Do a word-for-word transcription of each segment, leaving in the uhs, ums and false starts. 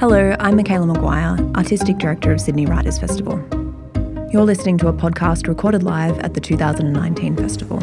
Hello, I'm Michaela Maguire, Artistic Director of Sydney Writers Festival. You're listening to a podcast recorded live at the two thousand nineteen festival.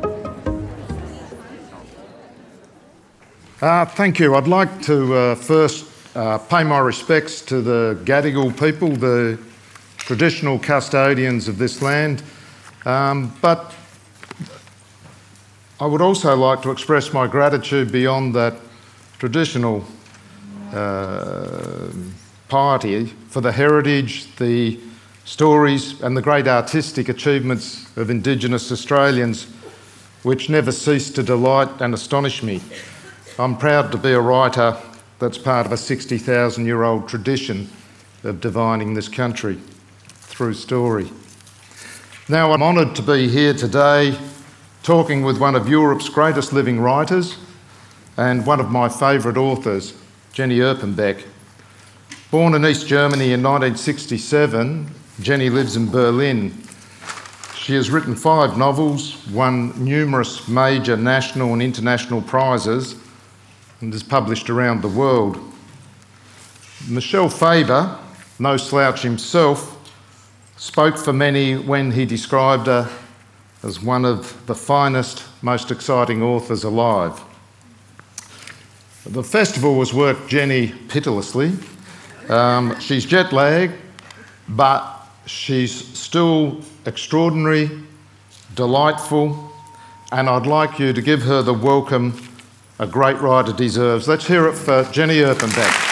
Uh, thank you. I'd like to uh, first uh, pay my respects to the Gadigal people, the traditional custodians of this land, um, but I would also like to express my gratitude beyond that traditional uh, piety for the heritage, the stories and the great artistic achievements of Indigenous Australians, which never cease to delight and astonish me. I'm proud to be a writer that's part of a sixty thousand year old tradition of divining this country through story. Now, I'm honoured to be here today talking with one of Europe's greatest living writers and one of my favourite authors, Jenny Erpenbeck. Born in East Germany in nineteen sixty-seven, Jenny lives in Berlin. She has written five novels, won numerous major national and international prizes, and is published around the world. Michel Faber, no slouch himself, spoke for many when he described her as one of the finest, most exciting authors alive. The festival has worked Jenny pitilessly. Um, she's jet lagged, but she's still extraordinary, delightful, and I'd like you to give her the welcome a great writer deserves. Let's hear it for Jenny Erpenbeck.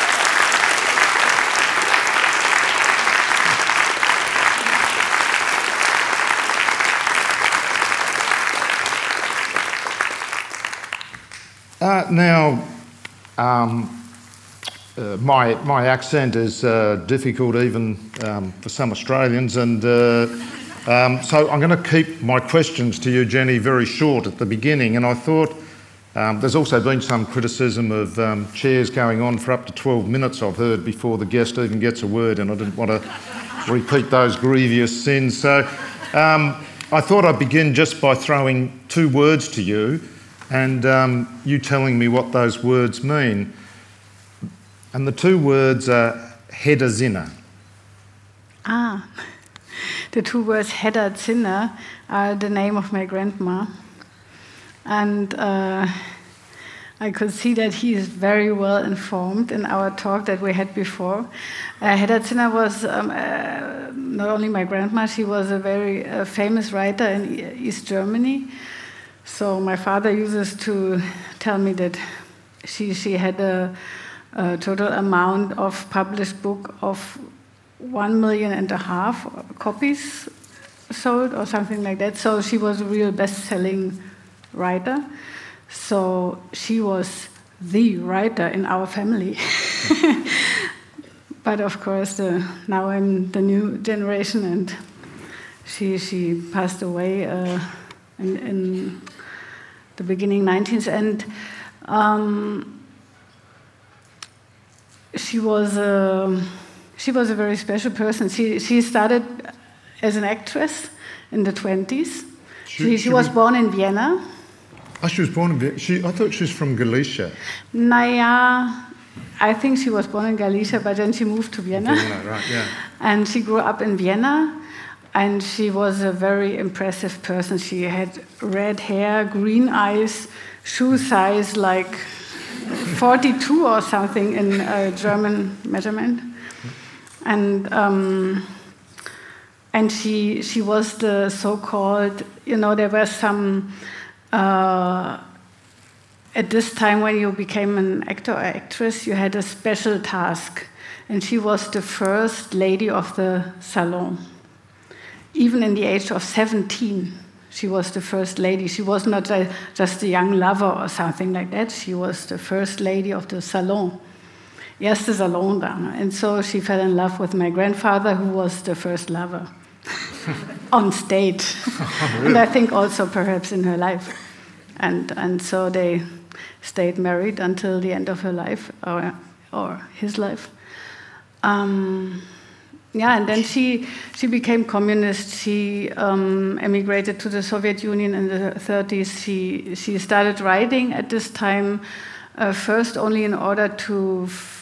Uh, now, um, uh, my my accent is uh, difficult even um, for some Australians, and uh, um, so I'm going to keep my questions to you, Jenny, very short at the beginning. And I thought um, there's also been some criticism of um, chairs going on for up to twelve minutes, I've heard, before the guest even gets a word, and I didn't want to repeat those grievous sins. So um, I thought I'd begin just by throwing two words to you, and um, you telling me what those words mean. And the two words are Hedda Zinner. Ah, the two words Hedda Zinner are the name of my grandma. And uh, I could see that he is very well informed in our talk that we had before. Uh, Hedda Zinner was um, uh, not only my grandma, she was a very uh, famous writer in East Germany. So my father uses to tell me that she she had a, a total amount of published book of one million and a half copies sold or something like that. So she was a real best-selling writer. So she was the writer in our family. But of course, uh, now I'm the new generation, and she she passed away uh, in. in the beginning nineteens, and um, she was a, she was a very special person. She she started as an actress in the twenties. She, she, she, she was, was born in Vienna. Oh, she was born in Vienna. She, I thought she was from Galicia. Naja, I think she was born in Galicia, but then she moved to Vienna. Vienna, right? Yeah. And she grew up in Vienna. And she was a very impressive person. She had red hair, green eyes, shoe size like forty-two or something in uh, German measurement. And um, and she she was the so-called, you know, there were some, uh, at this time when you became an actor or actress, you had a special task. And she was the first lady of the salon. Even in the age of seventeen, she was the first lady. She was not a, just a young lover or something like that. She was the first lady of the salon. Erste Salondame. And so she fell in love with my grandfather, who was the first lover on stage. Oh, really? And I think also perhaps in her life. And and so they stayed married until the end of her life, or, or his life. Um, Yeah, and then she she became communist. She um, emigrated to the Soviet Union in the thirties. She she started writing at this time, uh, first only in order to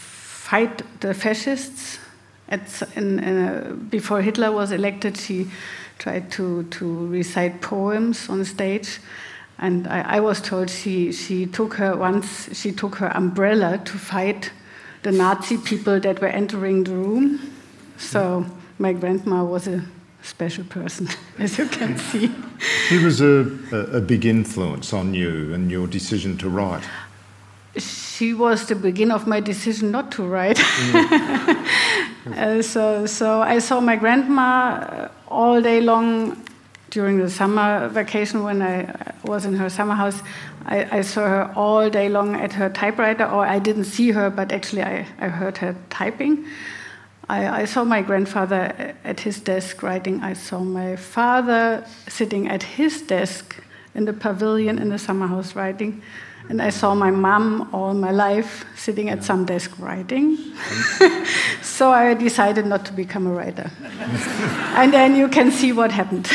fight the fascists. At, in, in a, before Hitler was elected, she tried to, to recite poems on stage. And I, I was told she, she took her once, she took her umbrella to fight the Nazi people that were entering the room. So my grandma was a special person, as you can see. She was a, a, a big influence on you and your decision to write. She was the beginning of my decision not to write. Mm. uh, so, so I saw my grandma all day long during the summer vacation when I was in her summer house. I, I saw her all day long at her typewriter, or I didn't see her, but actually I, I heard her typing. I, I saw my grandfather at his desk writing. I saw my father sitting at his desk in the pavilion in the summer house writing. And I saw my mom all my life sitting at some desk writing. So I decided not to become a writer. And then you can see what happened.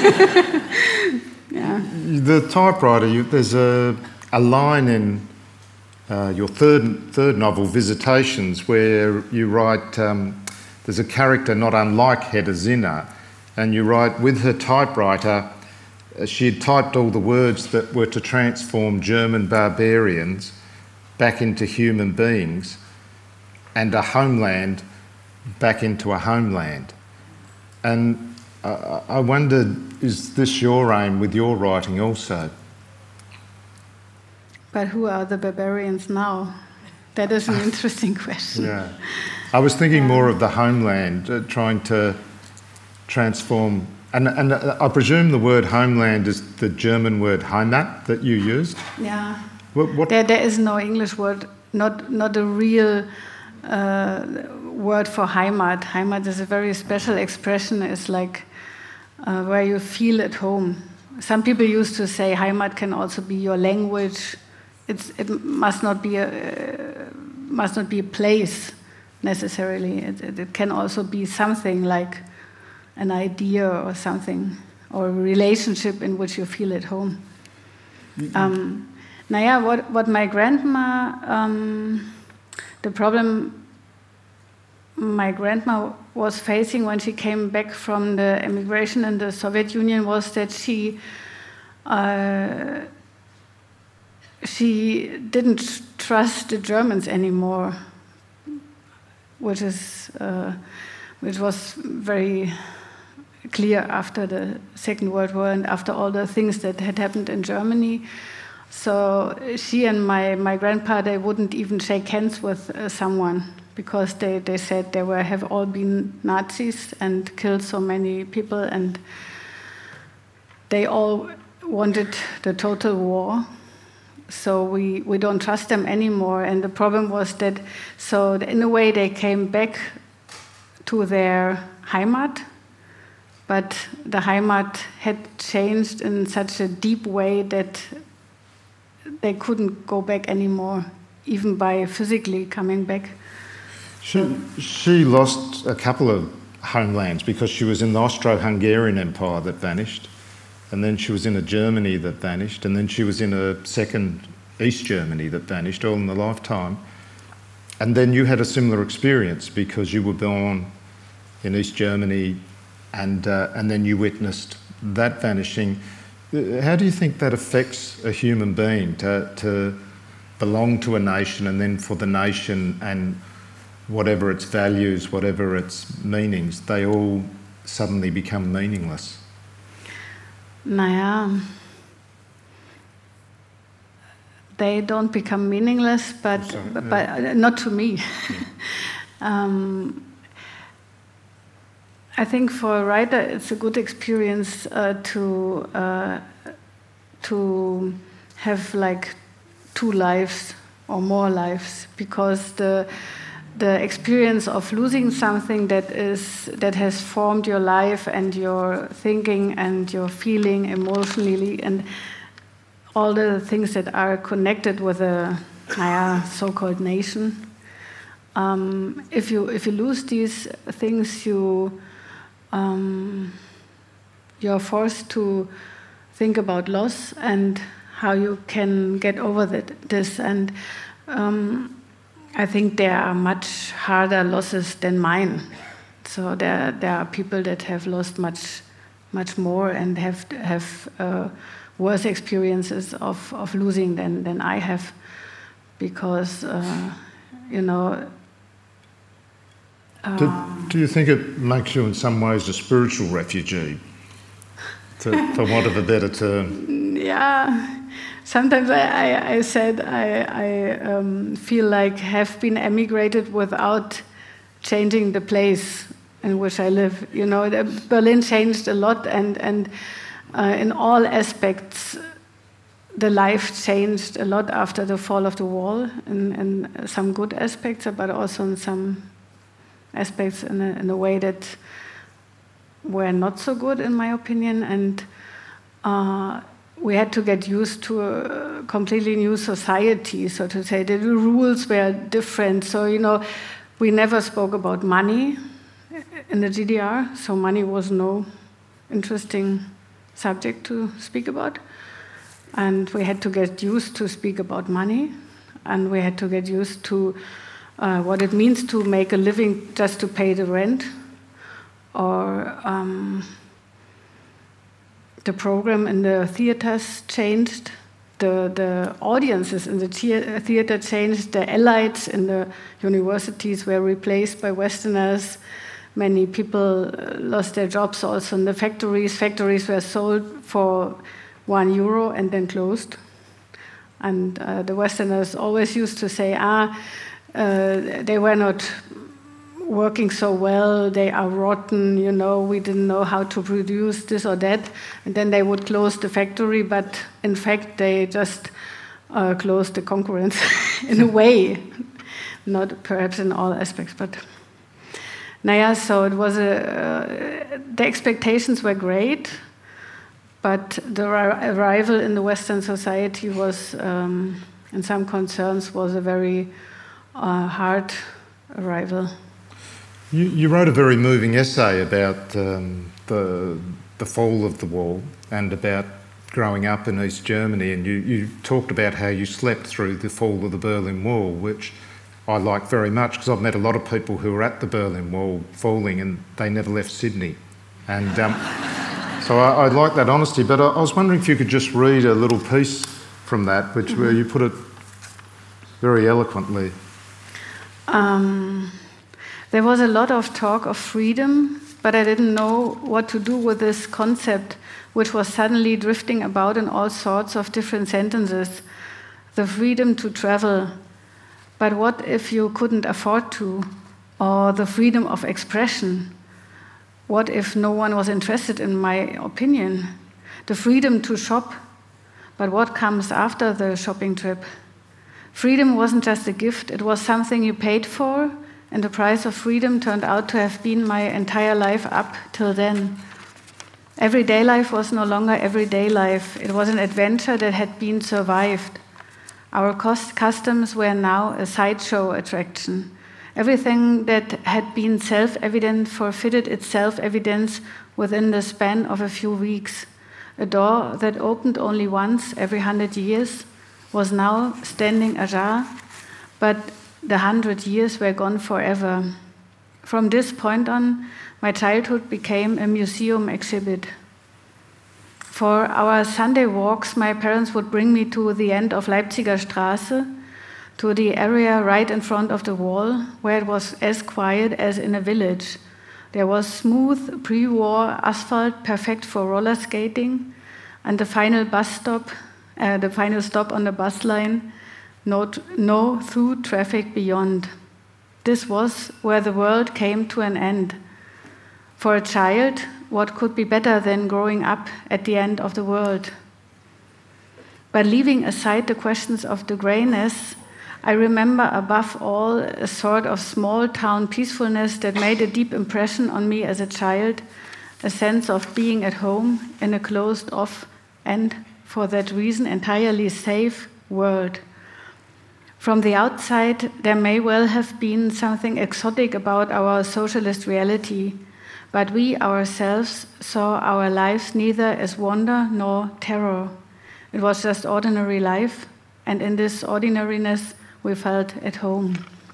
Yeah. The typewriter, you, there's a, a line in uh, your third, third novel, Visitations, where you write, um, there's a character not unlike Hedda Zinner, and you write, with her typewriter, she had typed all the words that were to transform German barbarians back into human beings and a homeland back into a homeland. And uh, I wondered, is this your aim with your writing also? But who are the barbarians now? That is an interesting question. Yeah. I was thinking more of the homeland, uh, trying to transform. And, and I presume the word homeland is the German word Heimat that you used? Yeah. What, what? There, there is no English word, not, not a real uh, word for Heimat. Heimat is a very special expression. It's like uh, where you feel at home. Some people used to say Heimat can also be your language. It's, it must not be a, uh, must not be a place necessarily. It, it, it can also be something like an idea or something, or a relationship in which you feel at home. Mm-hmm. Um, naja, what, what my grandma, um, the problem my grandma was facing when she came back from the emigration in the Soviet Union was that she uh, she didn't trust the Germans anymore, which is uh, which was very clear after the Second World War and after all the things that had happened in Germany. So she and my, my grandpa, they wouldn't even shake hands with uh, someone because they, they said they were have all been Nazis and killed so many people, and they all wanted the total war. So we, we don't trust them anymore. And the problem was that, so in a way they came back to their Heimat, but the Heimat had changed in such a deep way that they couldn't go back anymore, even by physically coming back. She, she lost a couple of homelands because she was in the Austro-Hungarian Empire that vanished, and then she was in a Germany that vanished, and then she was in a second East Germany that vanished, all in a lifetime. And then you had a similar experience because you were born in East Germany, and uh, and then you witnessed that vanishing. How do you think that affects a human being to to belong to a nation, and then for the nation and whatever its values, whatever its meanings, they all suddenly become meaningless? Naja, they don't become meaningless, but, Sorry, but, yeah. but not to me. Yeah. um, I think for a writer, it's a good experience uh, to uh, to have like two lives or more lives, because the the experience of losing something that is that has formed your life and your thinking and your feeling emotionally and all the things that are connected with a naja, so-called nation. Um, if you if you lose these things, you Um, you're forced to think about loss and how you can get over that, this. And um, I think there are much harder losses than mine. So there, there are people that have lost much, much more and have have uh, worse experiences of, of losing than, than I have, because uh, you know. Um, do, do you think it makes you in some ways a spiritual refugee, to, for want of a better term? Yeah. Sometimes I, I, I said I, I um, feel like have been emigrated without changing the place in which I live. You know, Berlin changed a lot, and and uh, in all aspects, the life changed a lot after the fall of the wall. In, in some good aspects, but also in some aspects in a, in a way that were not so good, in my opinion. And uh, we had to get used to a completely new society, so to say. The rules were different. So, you know, we never spoke about money in the G D R, so money was no interesting subject to speak about. And we had to get used to speak about money, and we had to get used to uh, what it means to make a living just to pay the rent, or um, the program in the theaters changed, the, the audiences in the theater changed, the elites in the universities were replaced by Westerners. Many people lost their jobs also in the factories. Factories were sold for one euro and then closed. And uh, the Westerners always used to say, ah, uh, they were not working so well, they are rotten, you know, we didn't know how to produce this or that. And then they would close the factory, but in fact they just uh, closed the concurrence in a way. Not perhaps in all aspects, but... Naja, so it was a... Uh, the expectations were great, but the arrival in the Western society was, um, in some concerns, was a very uh, hard arrival. You, you wrote a very moving essay about um, the, the fall of the wall and about growing up in East Germany, and you, you talked about how you slept through the fall of the Berlin Wall, which I like very much because I've met a lot of people who were at the Berlin Wall falling and they never left Sydney. And um, so I, I like that honesty, but I, I was wondering if you could just read a little piece from that, which mm-hmm. where you put it very eloquently. Um... There was a lot of talk of freedom, but I didn't know what to do with this concept, which was suddenly drifting about in all sorts of different sentences. The freedom to travel. But what if you couldn't afford to? Or the freedom of expression. What if no one was interested in my opinion? The freedom to shop. But what comes after the shopping trip? Freedom wasn't just a gift, it was something you paid for. And the price of freedom turned out to have been my entire life up till then. Everyday life was no longer everyday life. It was an adventure that had been survived. Our cost customs were now a sideshow attraction. Everything that had been self-evident forfeited its self-evidence within the span of a few weeks. A door that opened only once every hundred years was now standing ajar, but the hundred years were gone forever. From this point on, my childhood became a museum exhibit. For our Sunday walks, my parents would bring me to the end of Leipziger Straße, to the area right in front of the wall, where it was as quiet as in a village. There was smooth pre-war asphalt, perfect for roller skating, and the final bus stop, uh, the final stop on the bus line, No, no through traffic beyond. This was where the world came to an end. For a child, what could be better than growing up at the end of the world? But leaving aside the questions of the greyness, I remember above all a sort of small town peacefulness that made a deep impression on me as a child, a sense of being at home in a closed off and, for that reason, entirely safe world. From the outside, there may well have been something exotic about our socialist reality, but we ourselves saw our lives neither as wonder nor terror. It was just ordinary life, and in this ordinariness we felt at home.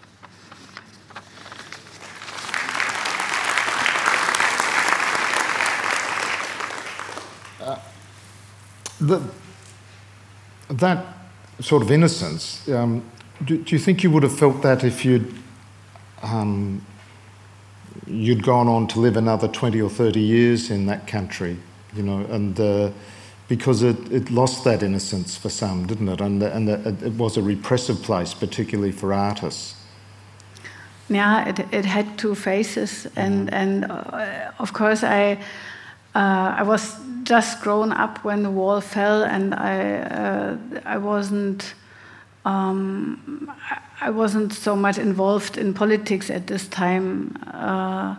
the, that sort of innocence, um, do, do you think you would have felt that if you'd um, you'd gone on to live another twenty or thirty years in that country, you know, and uh, because it, it lost that innocence for some, didn't it? And, the, and the, it was a repressive place, particularly for artists. Yeah, it, it had two faces, and, and uh, of course I uh, I was just grown up when the wall fell, and I uh, I wasn't um, I wasn't so much involved in politics at this time, uh,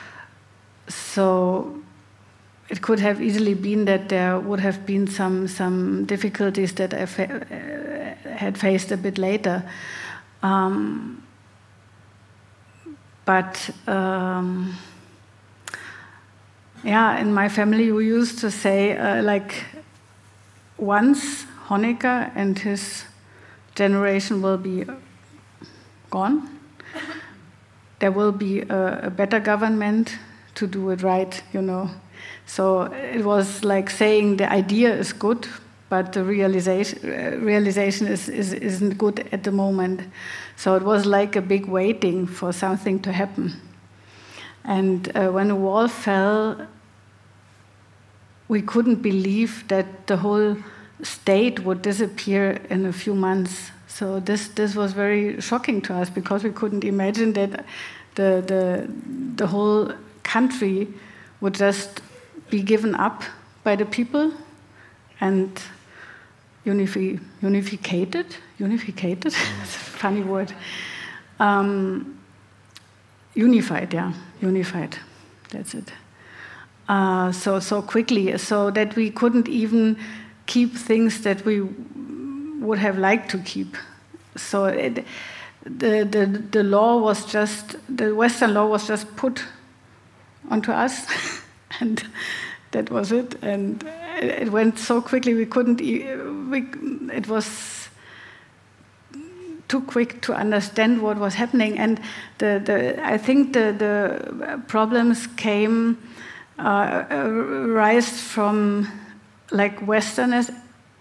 so it could have easily been that there would have been some some difficulties that I fa- had faced a bit later. Um, But um, yeah, in my family we used to say uh, like once Honecker and his generation will be gone, there will be a, a better government to do it right, you know. So it was like saying the idea is good, but the realization uh, realization is, is isn't good at the moment. So it was like a big waiting for something to happen. And uh, when the wall fell, we couldn't believe that the whole state would disappear in a few months. So this this was very shocking to us, because we couldn't imagine that the the the whole country would just be given up by the people and unifi- unificated. Unificated, it's a funny word. Um, unified, yeah, unified. That's it. Uh, so so quickly, so that we couldn't even keep things that we would have liked to keep. So it, the the the law was just the Western law was just put onto us, and that was it. And it went so quickly we couldn't. We, it was too quick to understand what was happening, and the, the I think the the problems came uh, rise from like Westerners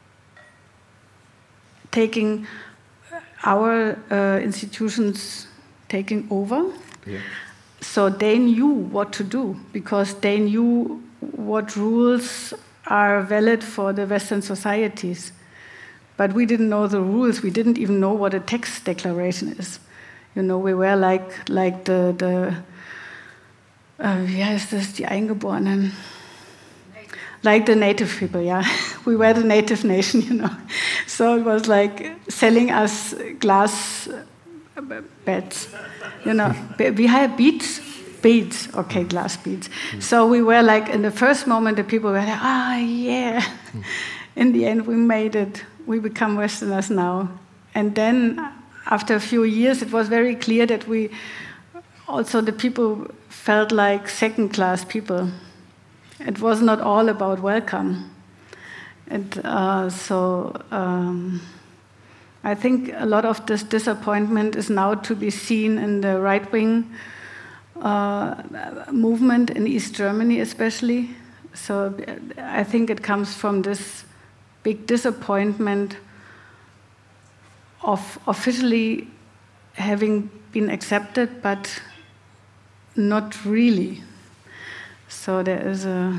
taking our uh, institutions taking over. Yeah. So they knew what to do, because they knew what rules are valid for the Western societies. But we didn't know the rules. We didn't even know what a tax declaration is. You know, we were like like the the uh, wie heißt das, die Eingeborenen, like the native people. Yeah, we were the native nation. You know, so it was like selling us glass beds. You know, we had beads. Beads, okay, glass beads. Mm. So we were like, in the first moment, the people were like, ah, yeah. Mm. In the end, we made it. We become Westerners now. And then, after a few years, it was very clear that we, also the people felt like second-class people. It was not all about welcome. And uh, so um, I think a lot of this disappointment is now to be seen in the right-wing Uh, movement in East Germany, especially. So I think it comes from this big disappointment of officially having been accepted, but not really. So there is a...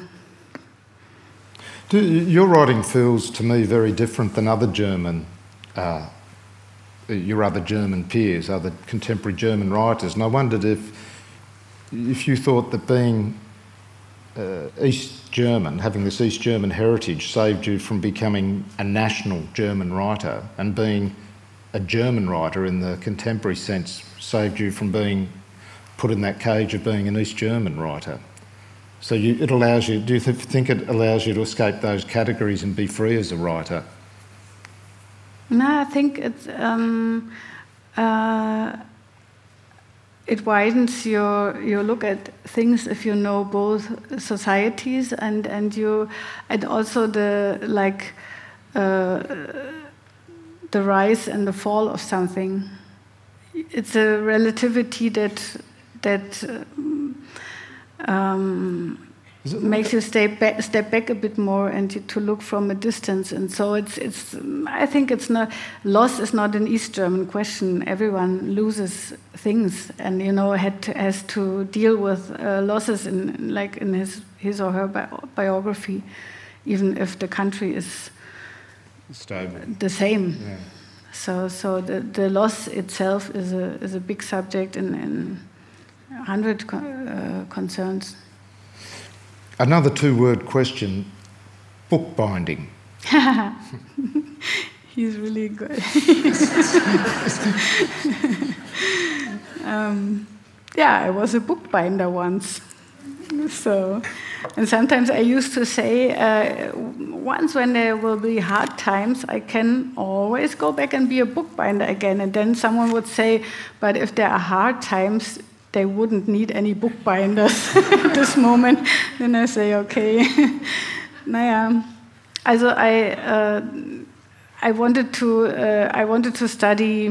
Your writing feels to me very different than other German, uh, your other German peers, other contemporary German writers, and I wondered if If you thought that being uh, East German, having this East German heritage, saved you from becoming a national German writer, and being a German writer in the contemporary sense saved you from being put in that cage of being an East German writer. So you, it allows you, do you th- think it allows you to escape those categories and be free as a writer? No, I think it's... Um, uh, It widens your your look at things if you know both societies and and you and also the like uh, the rise and the fall of something. It's a relativity that that um, makes you stay back, step back a bit more and to, to look from a distance. And so it's, it's. I think it's not loss is not an East German question. Everyone loses things, and you know had to, has to deal with uh, losses in like in his his or her bi- biography, even if the country is stable, the same. Yeah. So so the, the loss itself is a is a big subject in in a hundred co- uh, concerns. Another two-word question, bookbinding. He's really good. um, yeah, I was a bookbinder once. So, and sometimes I used to say, uh, once when there will be hard times, I can always go back and be a bookbinder again. And then someone would say, but if there are hard times, they wouldn't need any bookbinders at this moment. Then I say, okay. Naja, also I, uh, I wanted to, uh, I wanted to study,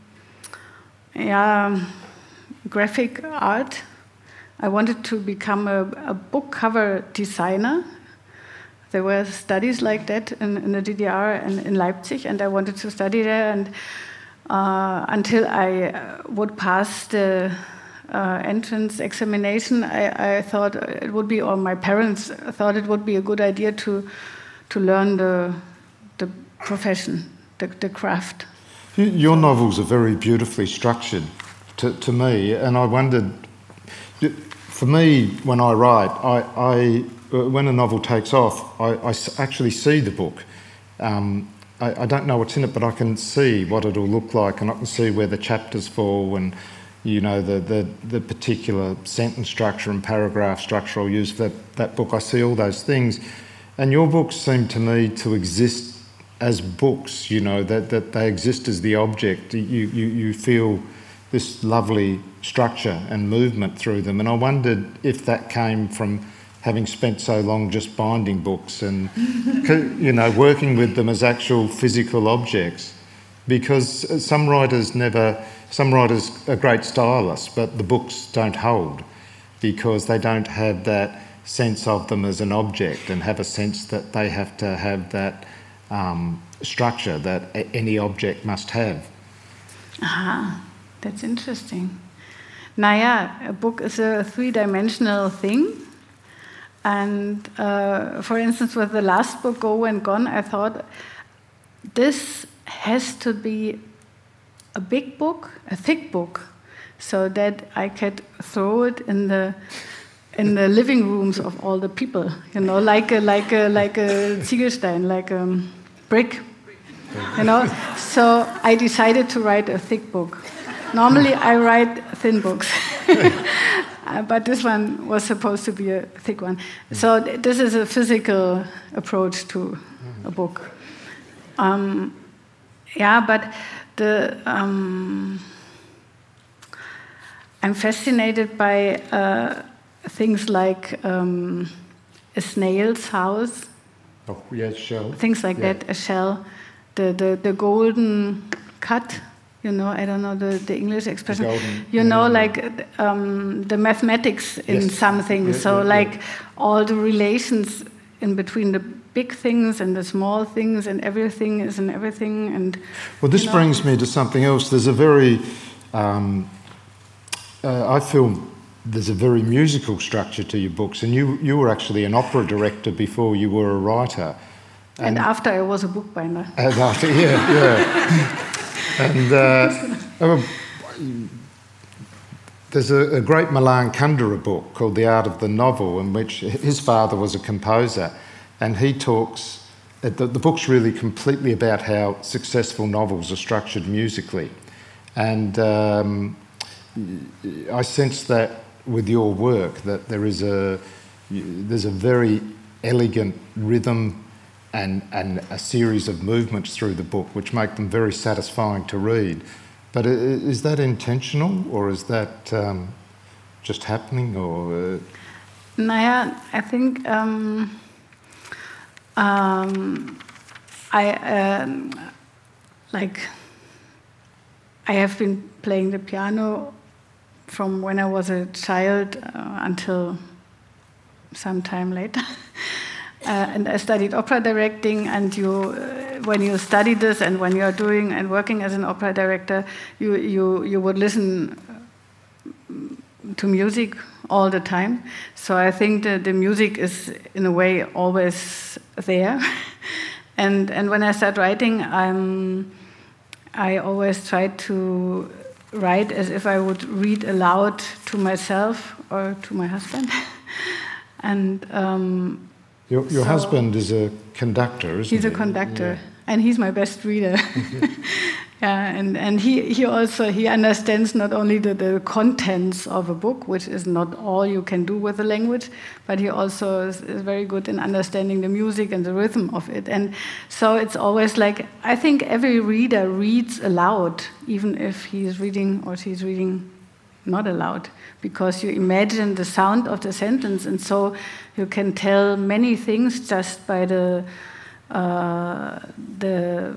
yeah, graphic art. I wanted to become a, a book cover designer. There were studies like that in, in the D D R and in Leipzig, and I wanted to study there. And uh, until I would pass the uh, entrance examination, I, I thought it would be, or my parents thought it would be a good idea to to learn the the profession, the, the craft. Your novels are very beautifully structured to, to me, and I wondered. For me, when I write, I, I when a novel takes off, I, I actually see the book. Um, I, I don't know what's in it, but I can see what it'll look like, and I can see where the chapters fall, and you know the the, the particular sentence structure and paragraph structure I'll use for that, that book. I see all those things, and your books seem to me to exist as books. You know that that they exist as the object. You you you feel this lovely structure and movement through them, and I wondered if that came from having spent so long just binding books and you know working with them as actual physical objects, because some writers never some writers are great stylists, but the books don't hold because they don't have that sense of them as an object and have a sense that they have to have that um, structure that any object must have. Aha. That's interesting. Naja, a book is a three-dimensional thing. And uh, for instance, with the last book, Go and Gone, I thought this has to be a big book, a thick book, so that I could throw it in the in the living rooms of all the people, you know, like a, like a, like a Ziegelstein, like a brick, you know. So I decided to write a thick book. Normally, I write thin books, uh, but this one was supposed to be a thick one. So th- this is a physical approach to a book. Um, yeah, but the um, I'm fascinated by uh, things like um, a snail's house. Oh, yeah, shell. Things like yeah. that, a shell, the, the, the golden cut. You know, I don't know the, the English expression. Golden, you know, yeah. like um, the mathematics in yes. something. Yeah, so, yeah, like yeah. all the relations in between the big things and the small things, and everything is in everything. And well, this you know, brings me to something else. There's a very, um, uh, I feel there's a very musical structure to your books, and you you were actually an opera director before you were a writer. And, and after I was a bookbinder. And after, yeah, yeah. And uh, there's a, a great Milan Kundera book called The Art of the Novel, in which his father was a composer, and he talks, the, the book's really completely about how successful novels are structured musically. And um, I sense that with your work, that there is a, there's a very elegant rhythm And, and a series of movements through the book which make them very satisfying to read. But is that intentional, or is that um, just happening? Or uh... Naja, I think um, um, I uh, like I have been playing the piano from when I was a child uh, until some time later. Uh, and I studied opera directing, and you, uh, when you study this and when you are doing and working as an opera director, you, you, you would listen to music all the time. So I think that the music is, in a way, always there. and and when I start writing, I'm, I always try to write as if I would read aloud to myself or to my husband. and um, Your, your so husband is a conductor, isn't he? He's a conductor, yeah. and he's my best reader. yeah, and, and he, he also he understands not only the, the contents of a book, which is not all you can do with the language, but he also is, is very good in understanding the music and the rhythm of it. And so it's always like, I think every reader reads aloud, even if he's reading or she's reading not aloud, because you imagine the sound of the sentence, and so you can tell many things just by the uh, the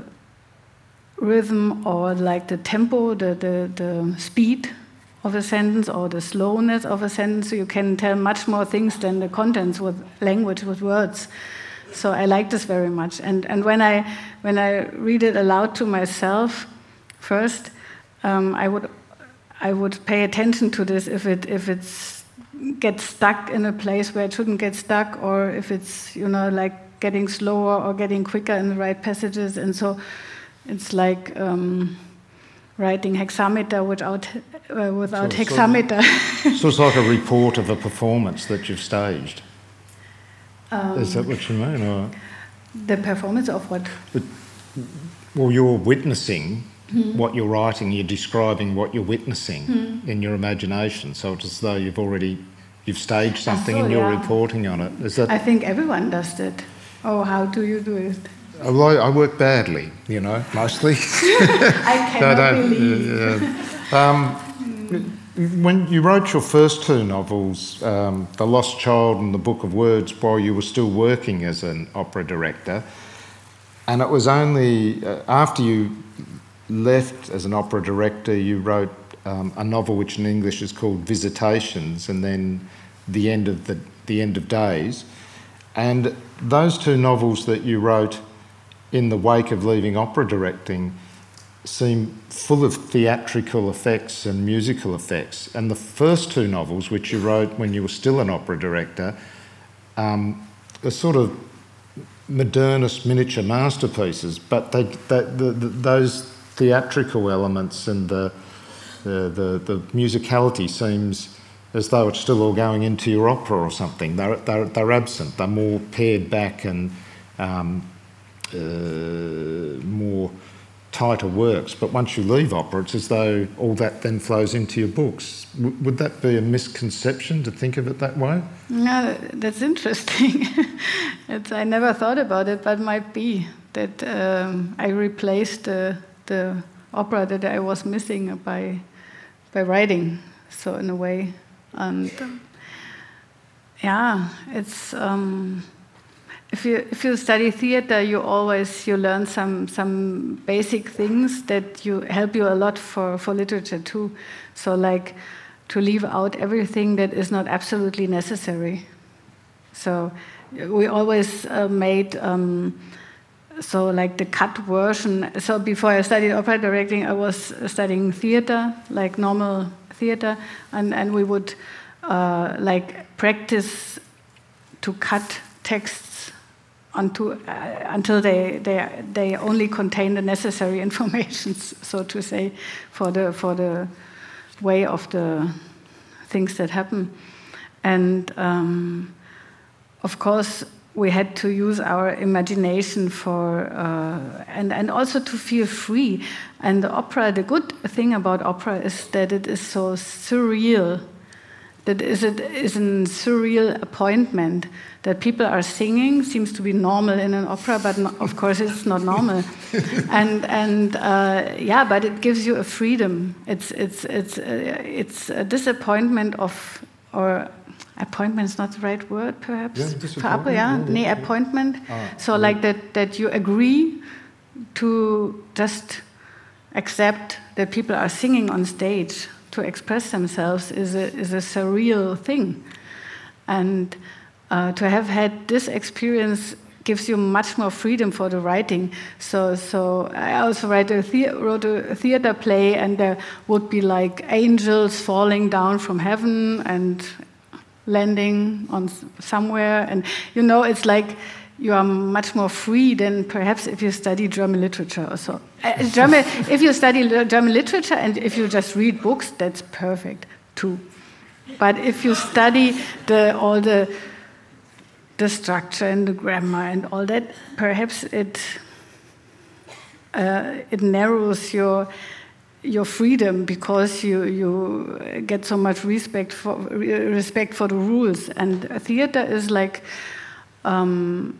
rhythm or like the tempo, the, the the speed of a sentence or the slowness of a sentence. So you can tell much more things than the contents with language, with words. So I like this very much. And and when I when I read it aloud to myself first, um, I would. I would pay attention to this if it if it's gets stuck in a place where it shouldn't get stuck, or if it's, you know, like getting slower or getting quicker in the right passages. And so it's like um, writing hexameter without uh, without so, hexameter. So, so it's like a report of a performance that you've staged. Um, Is that what you mean? Or? The performance of what? But, well, you're witnessing. Mm. What you're writing, you're describing what you're witnessing mm. in your imagination. So it's as though you've already you've staged something so, and you're yeah. reporting on it. Is that? I think everyone does that. Oh, how do you do it? Well, I, I work badly, you know, mostly. I cannot no, believe. Uh, um, mm. When you wrote your first two novels, um, The Lost Child and The Book of Words, while you were still working as an opera director, and it was only uh, after you left as an opera director, you wrote um, a novel which in English is called Visitations, and then The End of the The End of Days. And those two novels that you wrote in the wake of leaving opera directing seem full of theatrical effects and musical effects. And the first two novels, which you wrote when you were still an opera director, um, are sort of modernist miniature masterpieces, but they, they, the, the, those theatrical elements and the, the the the musicality seems as though it's still all going into your opera or something. They're they're, they're absent. They're more pared back and um, uh, more tighter works. But once you leave opera, it's as though all that then flows into your books. W- would that be a misconception to think of it that way? No, that's interesting. it's, I never thought about it, but it might be that um, I replaced the. the opera that I was missing by by writing. So in a way, and um, yeah, it's um, if you if you study theater, you always you learn some some basic things that you help you a lot for for literature too. So like to leave out everything that is not absolutely necessary. So we always uh, made. Um, So like the cut version. So before I studied opera directing, I was studying theater, like normal theater, and, and we would uh, like practice to cut texts unto, uh, until they, they they only contain the necessary information, so to say, for the for the way of the things that happen. And um, of course, we had to use our imagination for, uh, and, and also to feel free. And the opera, the good thing about opera is that it is so surreal. That is, it is a surreal appointment. That people are singing seems to be normal in an opera, but no, of course it's not normal. and and uh, yeah, but it gives you a freedom. It's it's it's uh, it's a disappointment of or. Appointment is not the right word, perhaps. Yeah, For yeah, yeah, yeah. appointment. Ah, so yeah. like that, that you agree to just accept that people are singing on stage to express themselves is a is a surreal thing, and uh, to have had this experience gives you much more freedom for the writing. So, so I also write a the- wrote a theater play, and there would be like angels falling down from heaven and landing on s- somewhere, and you know, it's like you are much more free than perhaps if you study German literature or so. Uh, German, if you study li- German literature and if you just read books, that's perfect too. But if you study the all the the structure and the grammar and all that, perhaps it uh, it narrows your your freedom, because you you get so much respect for respect for the rules. And a theater is like um,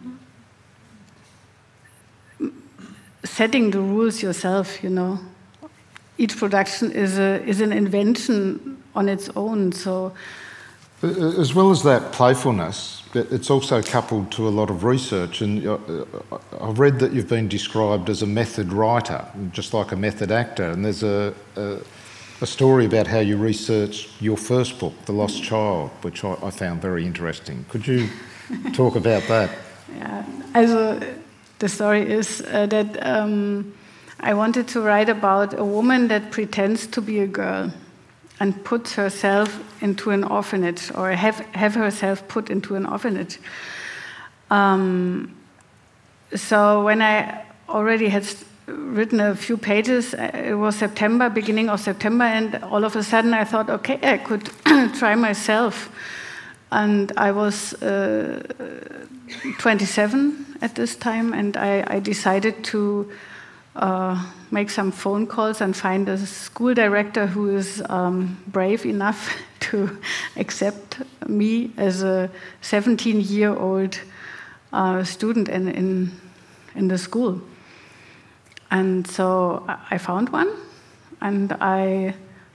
setting the rules yourself. You know, each production is a is an invention on its own. So. As well as that playfulness, it's also coupled to a lot of research, and I've read that you've been described as a method writer, just like a method actor, and there's a, a, a story about how you researched your first book, The Lost Child, which I, I found very interesting. Could you talk about that? Yeah, also the story is uh, that um, I wanted to write about a woman that pretends to be a girl and puts herself into an orphanage, or have, have herself put into an orphanage. Um, so when I already had written a few pages, it was September, beginning of September, and all of a sudden I thought, okay, I could try myself. And I was uh, twenty-seven at this time, and I, I decided to uh, make some phone calls and find a school director who is um, brave enough to accept me as a seventeen-year-old uh, student in, in in the school. And so I found one, and I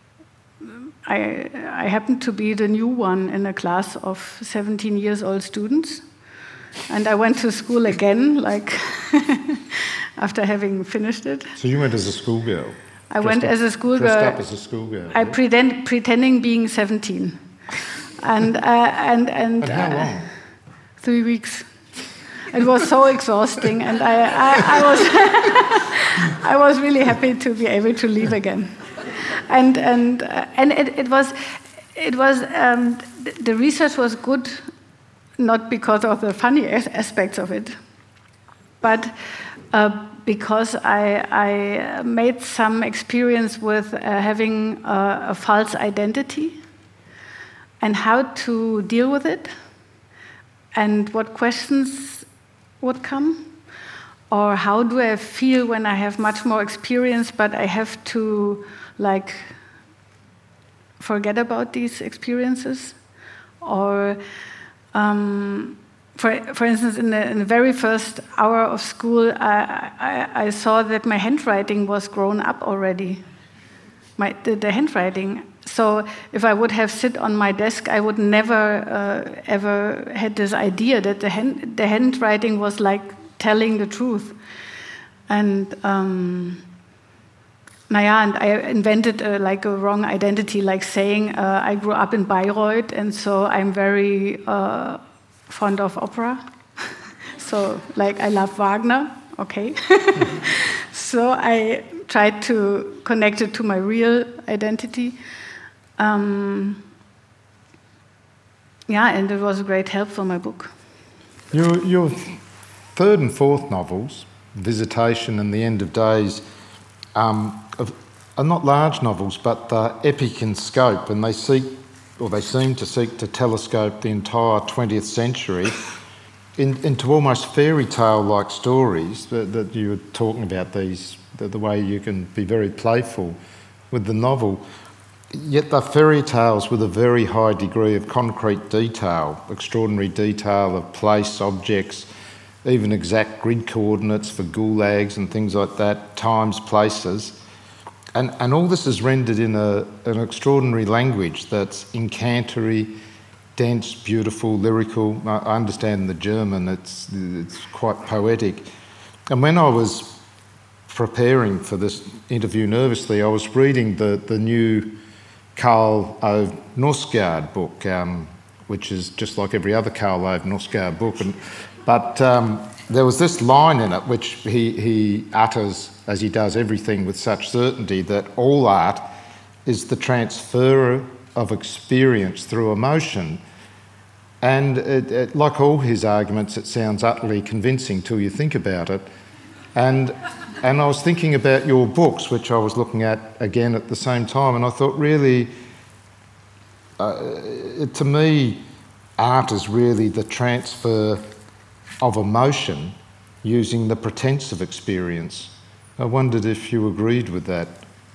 I I happened to be the new one in a class of seventeen years old students, and I went to school again, like. After having finished it. So you went as a schoolgirl? I went up, as a schoolgirl. Dressed up as a schoolgirl? I pretend, pretending being seventeen. And, uh, and, and, and how long? Uh, three weeks. It was so exhausting, and I, I, I, was, I was really happy to be able to leave again. And, and, uh, and it, it was, it was um, the research was good, not because of the funny aspects of it, but Uh, because I, I made some experience with uh, having uh, a false identity and how to deal with it, and what questions would come, or how do I feel when I have much more experience but I have to like forget about these experiences, or um, For, for instance, in the, in the very first hour of school, I, I, I saw that my handwriting was grown up already, my, the, the handwriting. So if I would have sit on my desk, I would never uh, ever had this idea that the, hand, the handwriting was like telling the truth. And um, naja, and I invented uh, like a wrong identity, like saying uh, I grew up in Bayreuth, and so I'm very... Uh, fond of opera, so like I love Wagner, okay. So I tried to connect it to my real identity. Um, yeah, and it was a great help for my book. Your, your third and fourth novels, Visitation and The End of Days, um, are not large novels, but they're epic in scope, and they seek or they seem to seek to telescope the entire twentieth century in, into almost fairy tale-like stories that, that you were talking about, these, the, the way you can be very playful with the novel. Yet they're fairy tales with a very high degree of concrete detail, extraordinary detail of place, objects, even exact grid coordinates for gulags and things like that, times, places. And, and all this is rendered in a, an extraordinary language that's incantory, dense, beautiful, lyrical. I understand in the German it's, it's quite poetic. And when I was preparing for this interview nervously, I was reading the, the new Karl Ove Knausgaard book, um, which is just like every other Karl Ove Knausgaard book. And, but um, there was this line in it which he, he utters, as he does everything with such certainty, that all art is the transfer of experience through emotion. And it, it, like all his arguments, it sounds utterly convincing till you think about it. And, and I was thinking about your books, which I was looking at again at the same time, and I thought really, uh, to me, art is really the transfer of emotion using the pretense of experience. I wondered if you agreed with that.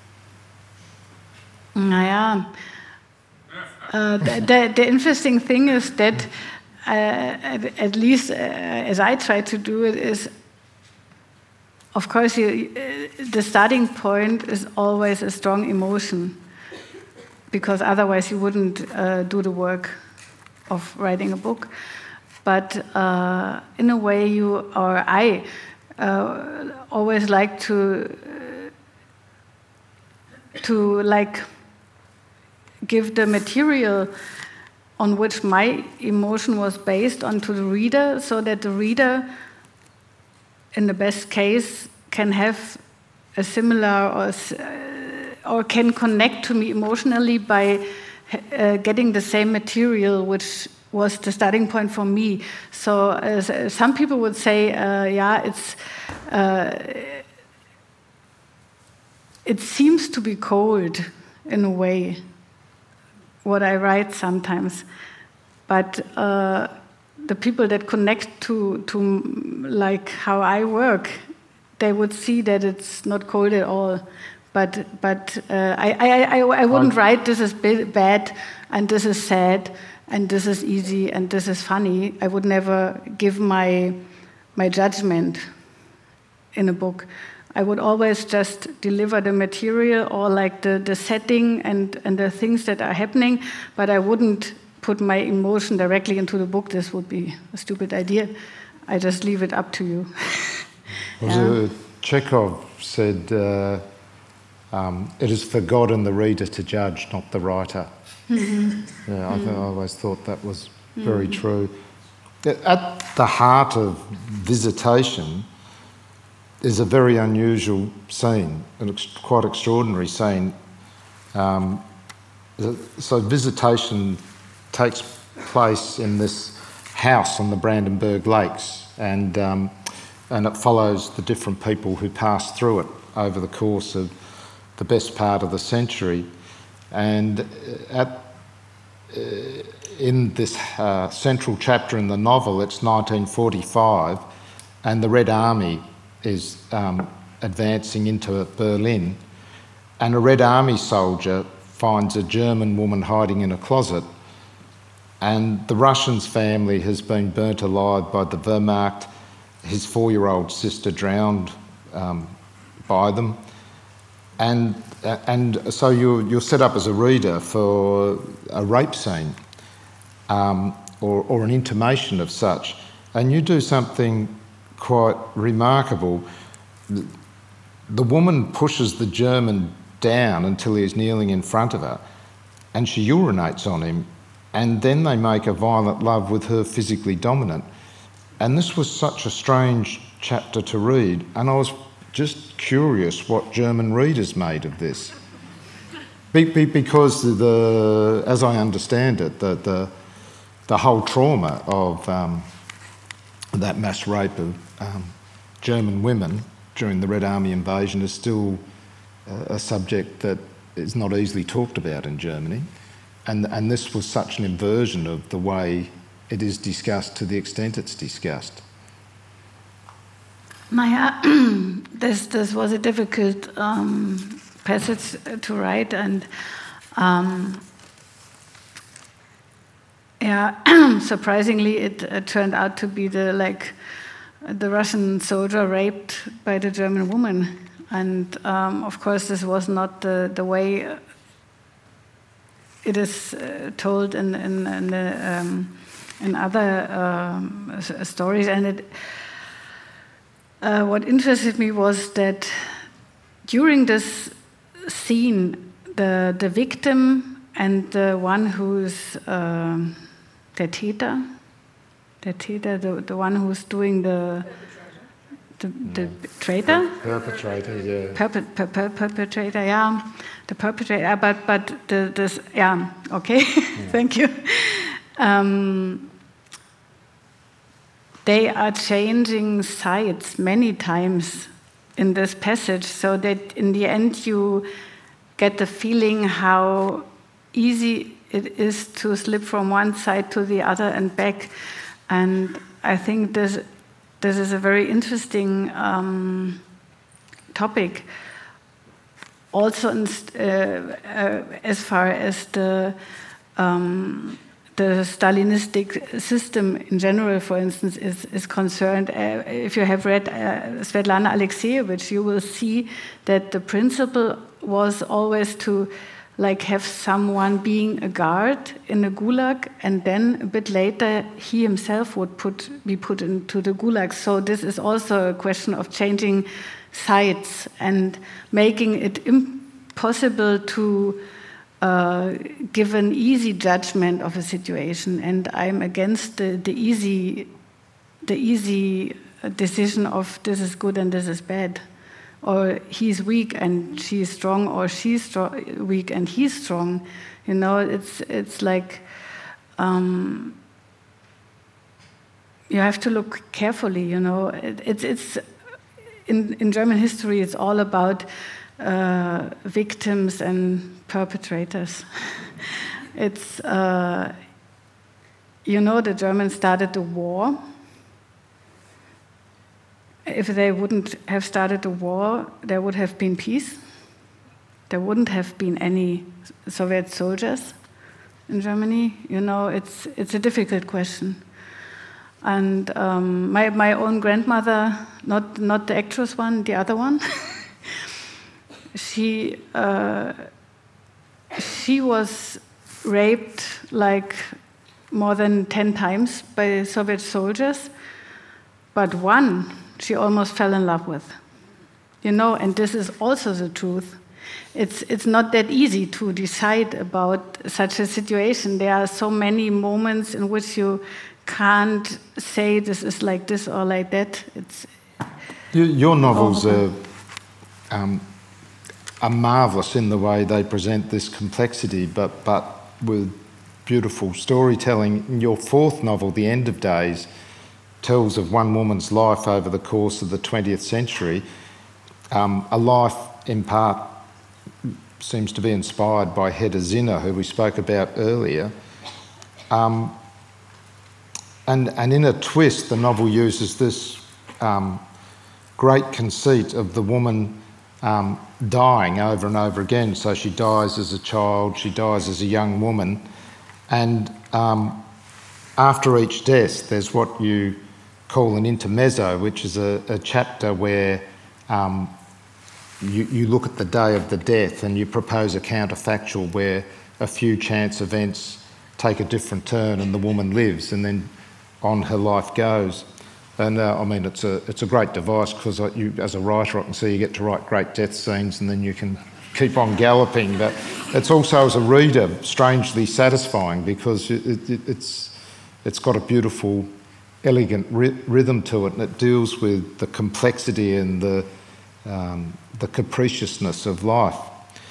Naja, uh, the, the, the interesting thing is that, uh, at, at least uh, as I try to do it, is, of course, you, uh, the starting point is always a strong emotion, because otherwise you wouldn't uh, do the work of writing a book. But uh, in a way, you or I uh, always like to uh, to like give the material on which my emotion was based onto the reader, so that the reader, in the best case, can have a similar or uh, or can connect to me emotionally by uh, getting the same material which was the starting point for me. So uh, some people would say, uh, yeah, it's uh, it seems to be cold in a way, what I write sometimes. But uh, the people that connect to, to like how I work, they would see that it's not cold at all. But but uh, I, I, I, I wouldn't write this is bad and this is sad and this is easy and this is funny. I would never give my my judgment in a book. I would always just deliver the material or like the, the setting and, and the things that are happening, but I wouldn't put my emotion directly into the book. This would be a stupid idea. I just leave it up to you. Was yeah. it, Chekhov said, uh, um, it is for God and the reader to judge, not the writer. Mm-hmm. Yeah, I, th- I always thought that was very mm-hmm. true. At the heart of Visitation is a very unusual scene, an ex- quite extraordinary scene. Um, so Visitation takes place in this house on the Brandenburg Lakes, and um, and it follows the different people who pass through it over the course of the best part of the century. And at uh, in this uh, central chapter in the novel, it's nineteen forty-five, and the Red Army is um, advancing into Berlin, and a Red Army soldier finds a German woman hiding in a closet, and the Russian's family has been burnt alive by the Wehrmacht, his four-year-old sister drowned um, by them, and and so you're, you're set up as a reader for a rape scene um, or, or an intimation of such, and you do something quite remarkable. The woman pushes the German down until he's kneeling in front of her, and she urinates on him, and then they make a violent love with her physically dominant. And this was such a strange chapter to read, and I was just curious what German readers made of this. Be, be, because the, as I understand it, the the, the whole trauma of um, that mass rape of um, German women during the Red Army invasion is still uh, a subject that is not easily talked about in Germany, and and this was such an inversion of the way it is discussed to the extent it's discussed. Naja, this, this was a difficult um, passage to write, and um, yeah, surprisingly, it uh, turned out to be the like the Russian soldier raped by the German woman, and um, of course, this was not the the way it is uh, told in in, in, the, um, in other um, stories, and it. Uh, what interested me was that during this scene, the the victim and the one who's uh, der Täter, der Täter, the, the one who's doing the the, the no. traitor, perpetrator, yeah, Perpe, per, per, perpetrator, yeah, the perpetrator. But but the this, yeah, okay, yeah. Thank you. Um, they are changing sides many times in this passage, so that in the end you get the feeling how easy it is to slip from one side to the other and back. And I think this this is a very interesting um, topic. Also, in, uh, uh, as far as the um, the Stalinistic system in general, for instance, is, is concerned. Uh, if you have read uh, Svetlana Alexievich, you will see that the principle was always to like have someone being a guard in a gulag, and then a bit later he himself would put, be put into the gulag. So this is also a question of changing sides and making it impossible to Uh, give an easy judgment of a situation, and I'm against the, the easy, the easy decision of this is good and this is bad, or he's weak and she's strong, or she's strong, weak and he's strong. You know, it's it's like um, you have to look carefully. You know, it, it's it's in in German history, it's all about uh, victims and perpetrators. It's, uh, you know, the Germans started the war. If they wouldn't have started the war, there would have been peace. There wouldn't have been any Soviet soldiers in Germany. You know, it's it's a difficult question. And um, my my own grandmother, not not the actress one, the other one, she. Uh, She was raped like more than ten times by Soviet soldiers, but one she almost fell in love with. You know, and this is also the truth. It's it's not that easy to decide about such a situation. There are so many moments in which you can't say this is like this or like that. It's your novels are. Um, are marvellous in the way they present this complexity, but but with beautiful storytelling. Your fourth novel, The End of Days, tells of one woman's life over the course of the twentieth century, um, a life in part seems to be inspired by Hedda Zinner, who we spoke about earlier. Um, and, and in a twist, the novel uses this um, great conceit of the woman Um, dying over and over again. So she dies as a child, she dies as a young woman, and um, after each death there's what you call an intermezzo, which is a, a chapter where um, you, you look at the day of the death and you propose a counterfactual where a few chance events take a different turn and the woman lives, and then on her life goes. And uh, I mean, it's a it's a great device because uh, you, as a writer, I can see you get to write great death scenes, and then you can keep on galloping. But it's also, as a reader, strangely satisfying because it, it, it's it's got a beautiful, elegant ry- rhythm to it, and it deals with the complexity and the um, the capriciousness of life.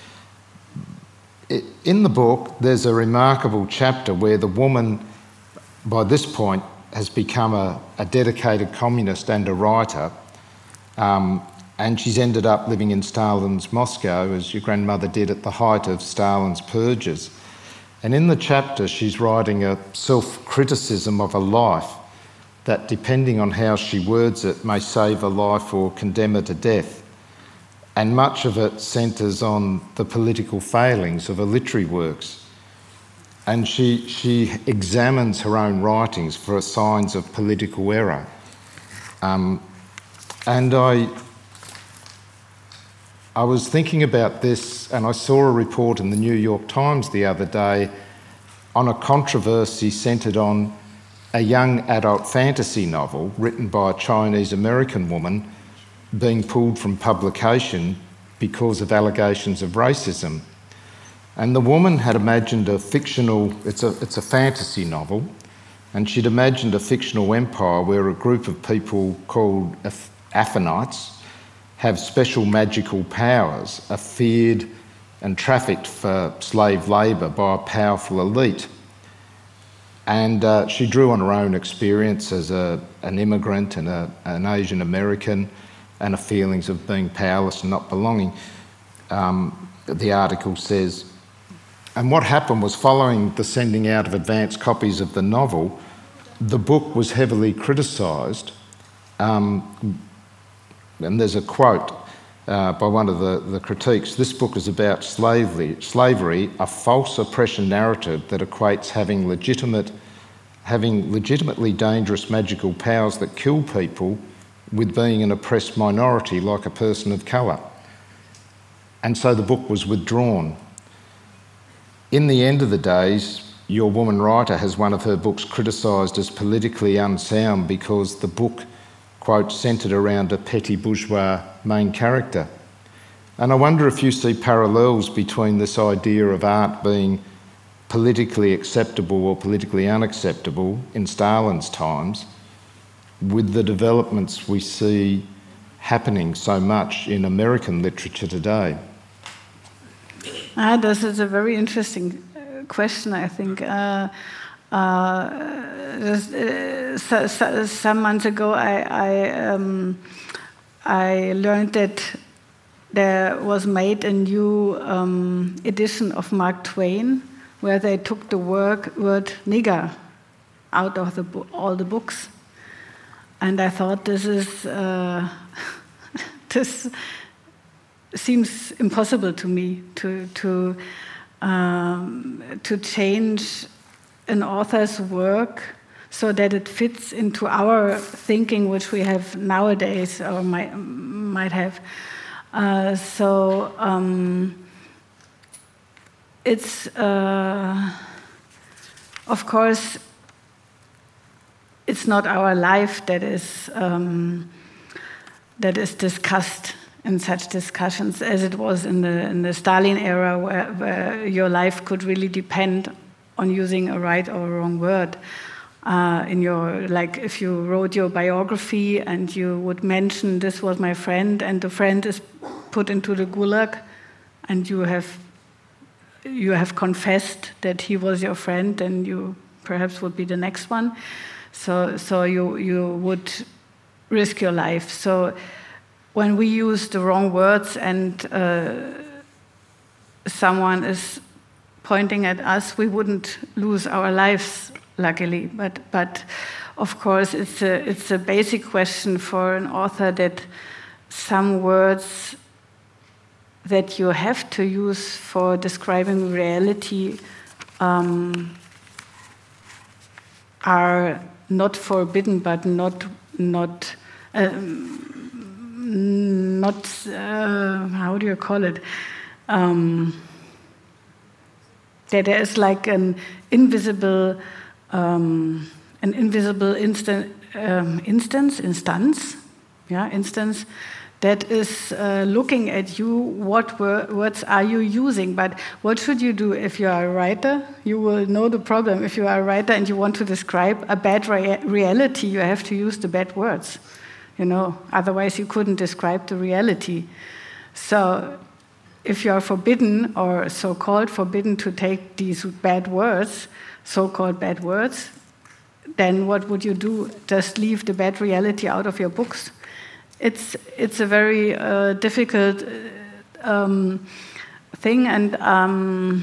It, in the book, there's a remarkable chapter where the woman, by this point, has become a, a dedicated communist and a writer, um, and she's ended up living in Stalin's Moscow, as your grandmother did at the height of Stalin's purges. And in the chapter, she's writing a self-criticism of a life that, depending on how she words it, may save a life or condemn her to death. And much of it centres on the political failings of her literary works. And she, she examines her own writings for signs of political error. Um, and I, I was thinking about this, and I saw a report in the New York Times the other day on a controversy centred on a young adult fantasy novel written by a Chinese-American woman being pulled from publication because of allegations of racism. And the woman had imagined a fictional, it's a, it's a fantasy novel, And she'd imagined a fictional empire where a group of people called Athenites have special magical powers, are feared and trafficked for slave labour by a powerful elite. And uh, she drew on her own experience as a, an immigrant and a, an Asian American, and her feelings of being powerless and not belonging. Um, the article says, and what happened was, following the sending out of advance copies of the novel, the book was heavily criticised. Um, and there's a quote uh, by one of the, the critiques: "This book is about slavery, slavery, a false oppression narrative that equates having legitimate, having legitimately dangerous magical powers that kill people with being an oppressed minority like a person of colour." And so the book was withdrawn. In the end of the days, your woman writer has one of her books criticised as politically unsound because the book, quote, centred around a petty bourgeois main character. And I wonder if you see parallels between this idea of art being politically acceptable or politically unacceptable in Stalin's times with the developments we see happening so much in American literature today. Ah, this is a very interesting uh, question, I think. Uh, uh, this, uh, so, so, some months ago, I I, um, I learned that there was made a new um, edition of Mark Twain, where they took the work, word nigger out of the bo- all the books. And I thought, this is uh, this seems impossible to me to to um, to change an author's work so that it fits into our thinking, which we have nowadays or might might have. Uh, so um, it's uh, of course. It's not our life that is um, that is discussed in such discussions as it was in the in the Stalin era, where, where your life could really depend on using a right or a wrong word. Uh, in your like, if you wrote your biography and you would mention this was my friend, and the friend is put into the gulag, and you have you have confessed that he was your friend, then you perhaps would be the next one. So, so you you would risk your life. So, when we use the wrong words and uh, someone is pointing at us, we wouldn't lose our lives, luckily. But, but of course, it's a it's a basic question for an author that some words that you have to use for describing reality um, are not forbidden, but not not um, not uh, how do you call it? Um, that there is like an invisible um, an invisible instant um, instance instance, yeah, instance that is uh, looking at you. What wor- words are you using? But what should you do if you are a writer? You will know the problem. If you are a writer and you want to describe a bad rea- reality, you have to use the bad words. You know, otherwise you couldn't describe the reality. So, if you are forbidden or so-called forbidden to take these bad words, so-called bad words, then what would you do? Just leave the bad reality out of your books? It's it's a very uh, difficult um, thing, and um,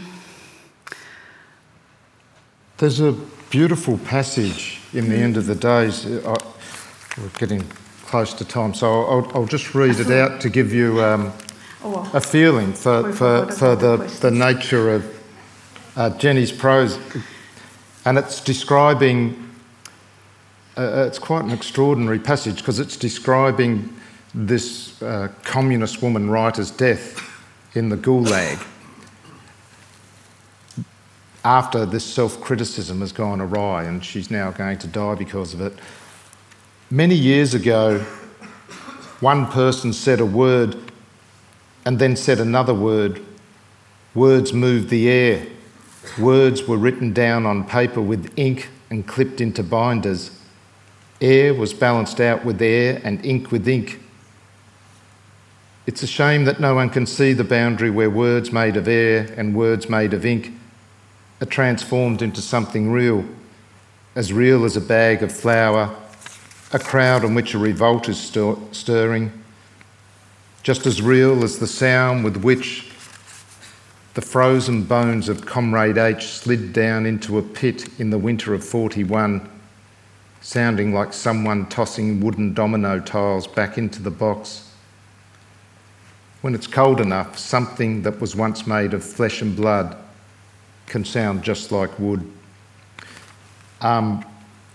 there's a beautiful passage in the end of the days. I, we're getting close to time, so I'll, I'll just read it out to give you um, a feeling for for, for the, the nature of uh, Jenny's prose, and it's describing. Uh, it's quite an extraordinary passage because it's describing this uh, communist woman writer's death in the Gulag after this self-criticism has gone awry and she's now going to die because of it. Many years ago, one person said a word and then said another word. Words moved the air. Words were written down on paper with ink and clipped into binders. Air was balanced out with air and ink with ink. It's a shame that no one can see the boundary where words made of air and words made of ink are transformed into something real, as real as a bag of flour, a crowd in which a revolt is stir- stirring, just as real as the sound with which the frozen bones of Comrade H slid down into a pit in the winter of forty-one, sounding like someone tossing wooden domino tiles back into the box. When it's cold enough, something that was once made of flesh and blood can sound just like wood. Um,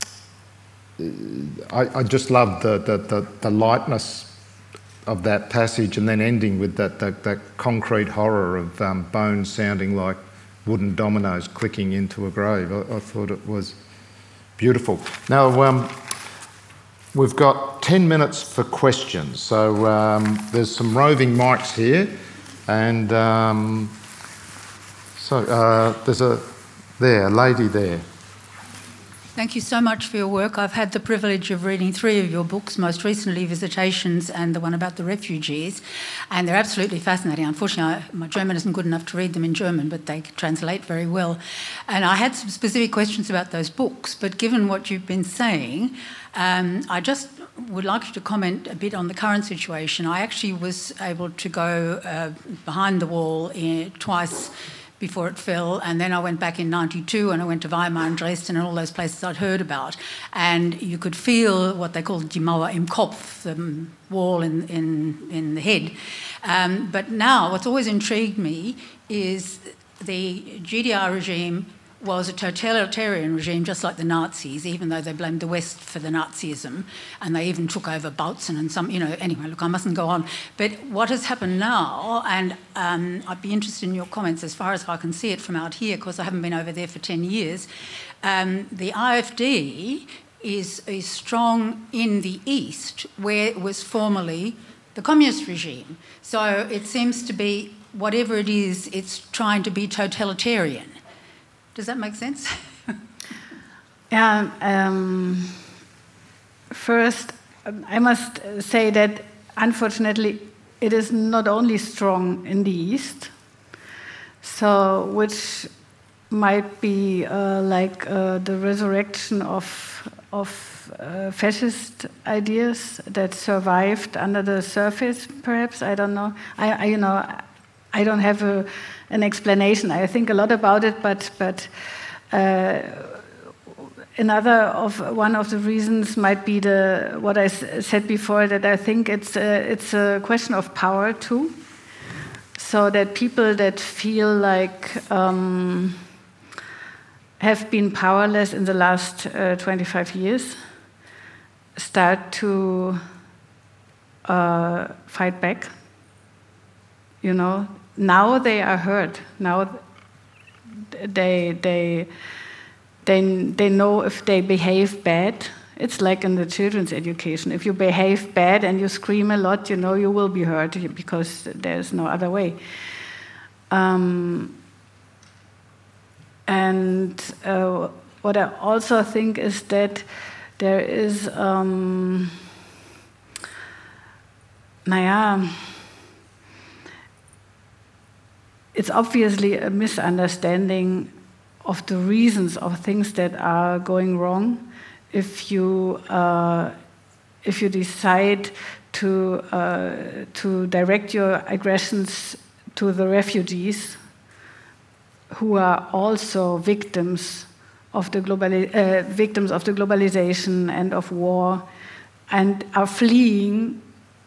I, I just love the, the, the, the lightness of that passage, and then ending with that, that, that concrete horror of um, bones sounding like wooden dominoes clicking into a grave. I, I thought it was beautiful. Now, um, we've got ten minutes for questions. So um, there's some roving mics here, and um, so uh, there's a, there, a lady there. Thank you so much for your work. I've had the privilege of reading three of your books, most recently Visitations and the one about the refugees, and they're absolutely fascinating. Unfortunately, I, my German isn't good enough to read them in German, but they translate very well. And I had some specific questions about those books, but given what you've been saying, um, I just would like you to comment a bit on the current situation. I actually was able to go uh, behind the wall in, twice before it fell, and then I went back in ninety-two and I went to Weimar and Dresden and all those places I'd heard about, and you could feel what they call die Mauer im Kopf, the wall in, in, in the head. Um, but now what's always intrigued me is the G D R regime was a totalitarian regime just like the Nazis, even though they blamed the West for the Nazism, and they even took over Bautzen and some, you know, anyway, look, I mustn't go on. But what has happened now, and um, I'd be interested in your comments as far as I can see it from out here, because I haven't been over there for ten years, um, the AfD is, is strong in the East, where it was formerly the communist regime. So it seems to be, whatever it is, it's trying to be totalitarian. Does that make sense? Yeah. Um, first, I must say that unfortunately it is not only strong in the East, so which might be uh, like uh, the resurrection of of uh, fascist ideas that survived under the surface. Perhaps, I don't know. I, I you know. I don't have a, an explanation. I think a lot about it, but but uh, another of one of the reasons might be the what I s- said before, that I think it's a, it's a question of power too. So that people that feel like um, have been powerless in the last uh, twenty-five years start to uh, fight back. You know, now they are heard. Now they they they they know if they behave bad. It's like in the children's education. If you behave bad and you scream a lot, you know you will be heard because there's no other way. Um, and uh, what I also think is that there is, um, naja. It's obviously a misunderstanding of the reasons of things that are going wrong if you uh, if you decide to uh, to direct your aggressions to the refugees, who are also victims of the globali- uh, victims of the globalization and of war, and are fleeing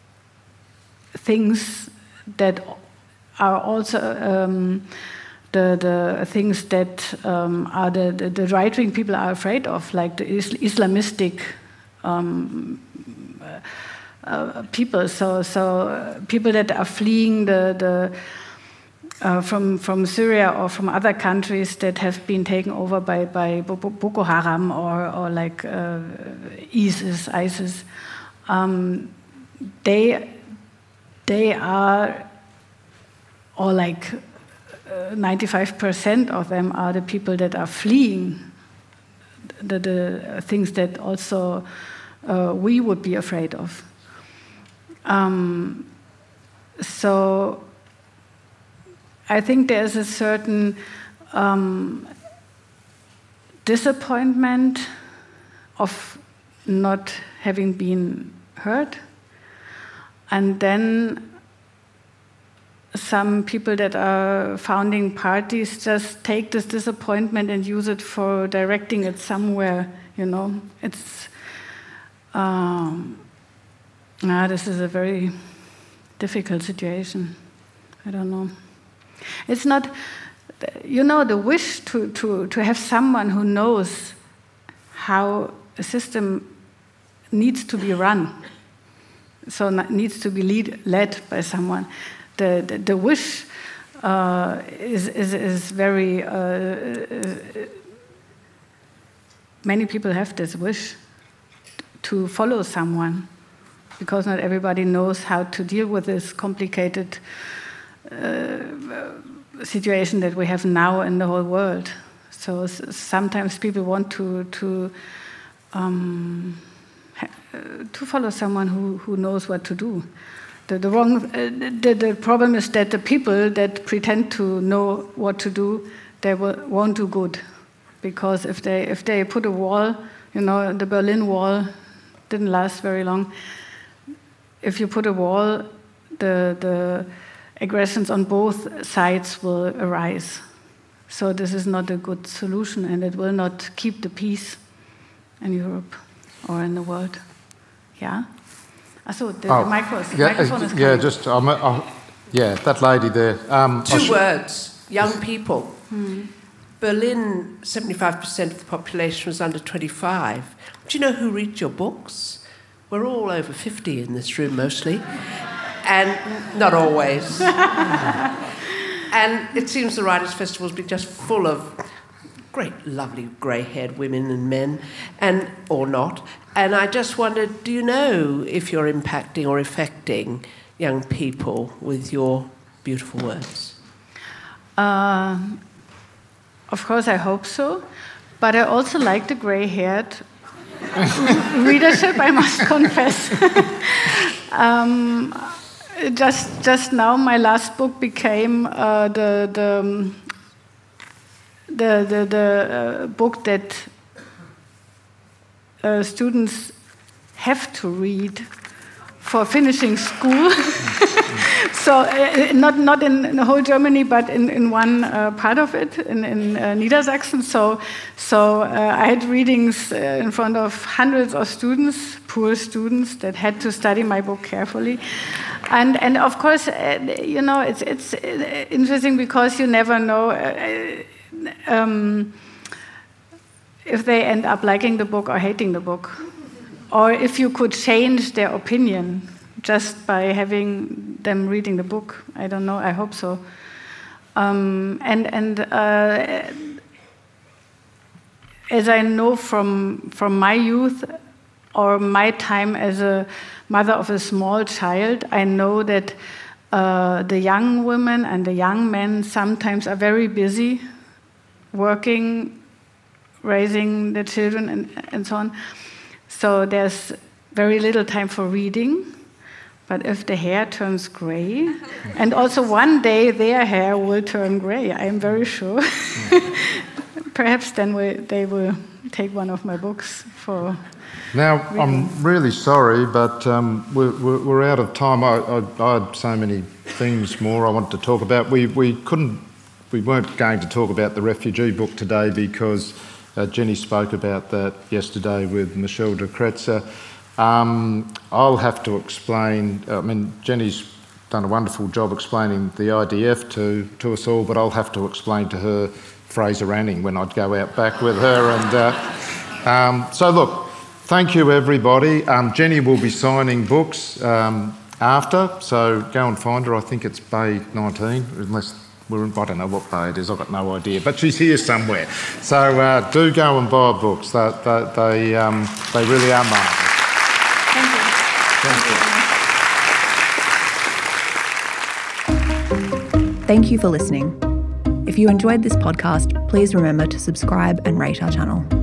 things that are also um, the the things that um, are the, the, the right-wing people are afraid of, like the Islamistic um, uh, uh, people. So so uh, people that are fleeing the the uh, from from Syria or from other countries that have been taken over by by Boko Haram or or like uh, ISIS ISIS. Um, they they are. Or like uh, ninety-five percent of them are the people that are fleeing the, the things that also uh, we would be afraid of. Um, so I think there's a certain um, disappointment of not having been heard. And then some people that are founding parties just take this disappointment and use it for directing it somewhere, you know. It's, um, ah, this is a very difficult situation. I don't know. It's not, you know, the wish to, to, to have someone who knows how a system needs to be run, so needs to be lead, led by someone. The, the, the wish uh, is, is, is very, uh, many people have this wish to follow someone, because not everybody knows how to deal with this complicated uh, situation that we have now in the whole world. So sometimes people want to, to um, to follow someone who, who knows what to do. The, the, wrong, uh, the, the problem is that the people that pretend to know what to do, they will, won't do good. Because if they, if they put a wall, you know, the Berlin Wall didn't last very long. If you put a wall, the, the aggressions on both sides will arise. So this is not a good solution, and it will not keep the peace in Europe or in the world. Yeah? So the, oh, the micro is, yeah, microphone is yeah, coming. just, um, uh, yeah, that lady there. Um, Two sh- words, young people. Hmm. Berlin, seventy-five percent of the population was under twenty-five. Do you know who reads your books? We're all over fifty in this room mostly, and not always. And it seems the Writers' Festival has been just full of great, lovely, grey-haired women and men, and or not. And I just wondered, do you know if you're impacting or affecting young people with your beautiful words? Uh, of course, I hope so. But I also like the grey-haired readership, I must confess. um, just, just now, my last book became uh, the the um, the the, the uh, book that uh, students have to read for finishing school. So uh, not not in, in the whole Germany, but in, in one uh, part of it, in, in uh, Niedersachsen. So so uh, I had readings uh, in front of hundreds of students, poor students that had to study my book carefully. And and of course, uh, you know, it's it's interesting because you never know uh, um, if they end up liking the book or hating the book, or if you could change their opinion just by having them reading the book. I don't know. I hope so. Um, and and uh, as I know from from my youth or my time as a mother of a small child, I know that uh, the young women and the young men sometimes are very busy working, raising the children, and, and so on. So there's very little time for reading. But if the hair turns gray, and also one day their hair will turn gray, I am very sure. Perhaps then we, they will take one of my books for Now, reading. I'm really sorry, but um, we're, we're out of time. I, I, I had so many things more I wanted to talk about. We, we couldn't, we weren't going to talk about the refugee book today because uh, Jenny spoke about that yesterday with Michelle de Kretzer. Um, I'll have to explain, I mean, Jenny's done a wonderful job explaining the I D F to, to us all, but I'll have to explain to her Fraser Anning when I'd go out back with her. And uh, um, so, look, thank you, everybody. Um, Jenny will be signing books um, after, so go and find her. I think it's Bay nineteen, unless we're in, I don't know what bay it is, I've got no idea, but she's here somewhere. So uh, do go and buy books. They, they, they, um, they really are marvellous. Thank you for listening. If you enjoyed this podcast, please remember to subscribe and rate our channel.